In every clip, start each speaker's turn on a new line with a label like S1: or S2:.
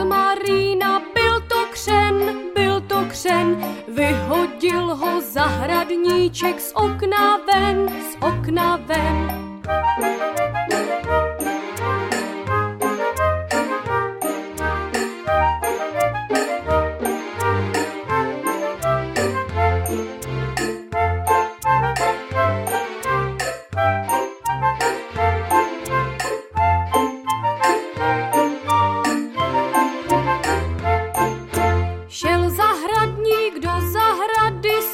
S1: rozmarína, byl to křen, vyhodil ho zahradníček z okna ven. Šel zahradník do zahrady s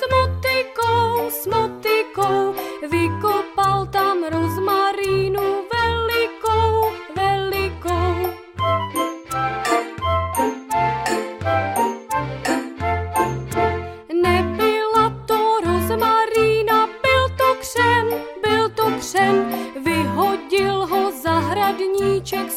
S1: motykou, vykopal tam rozmarínu velikou. Nebyla to rozmarína, byl to křen, vyhodil ho zahradníček